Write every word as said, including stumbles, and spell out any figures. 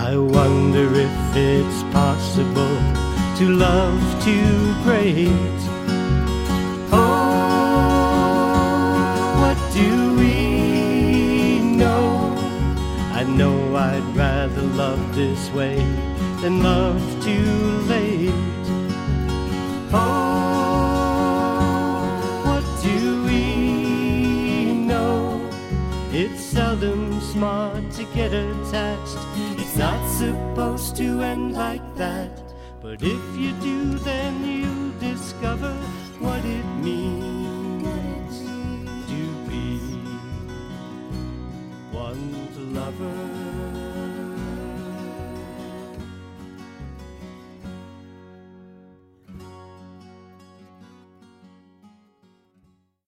I wonder if it's possible to love too great. Oh, what do we know? I know I'd rather love this way than love too late. Oh, what do we know? It's seldom smart to get attached. It's not supposed to end like that. But if you do, then you'll discover what it means.